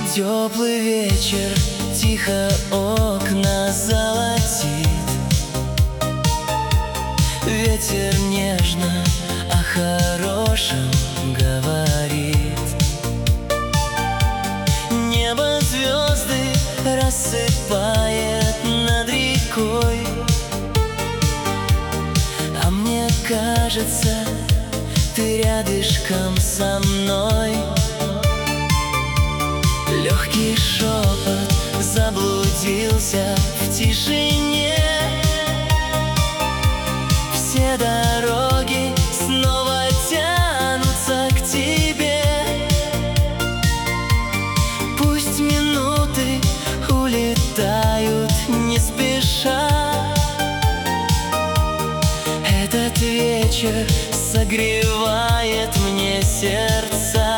Теплый вечер тихо окна золотит. Ветер нежно о хорошем говорит. Небо звезды рассыпает над рекой, а мне кажется, ты рядышком со мной. Легкий шепот заблудился в тишине. Все дороги снова тянутся к тебе. Пусть минуты улетают не спеша. Этот вечер согревает мне сердца.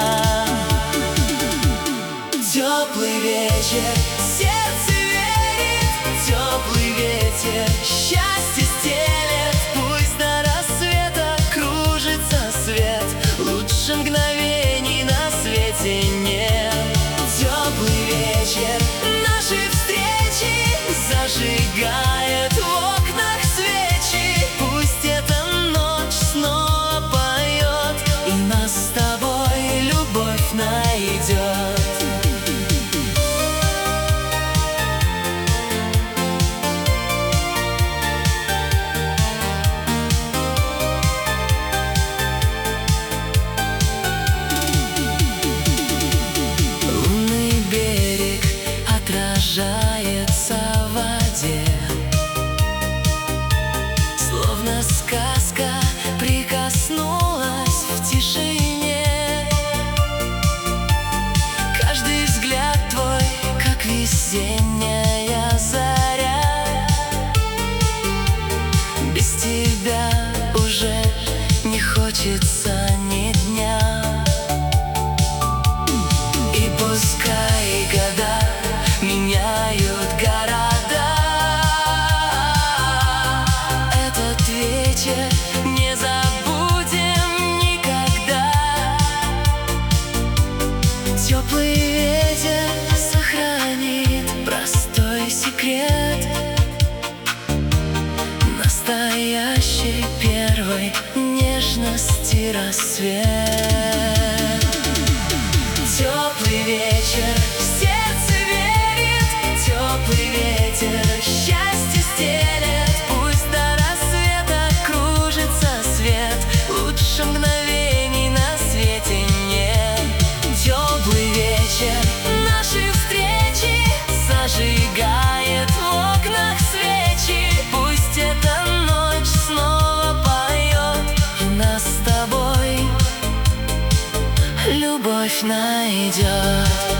Теплый вечер, сердце верит, теплый ветер счастье стелет. Пусть до рассвета кружится свет, лучше мгновений на свете нет. Теплый вечер, наши встречи зажигает в окнах свечи. Пусть эта ночь снова поет, и нас с тобой любовь найдет. Отражается в воде, словно сказка прикоснулась в тишине. Каждый взгляд твой, как весенняя заря. Без тебя уже не хочется ни дня. И пускай года меняют города, этот вечер не забудем никогда. Теплый ветер сохранит простой секрет настоящей первой нежности рассвет. Теплый вечер, сердце верит, теплый ветер счастье стелет. Пусть до рассвета кружится свет, лучше мгновений на свете нет. Теплый вечер, наши встречи зажигает в окнах свечи. Пусть эта ночь снова поет, и нас с тобой любовь найдет.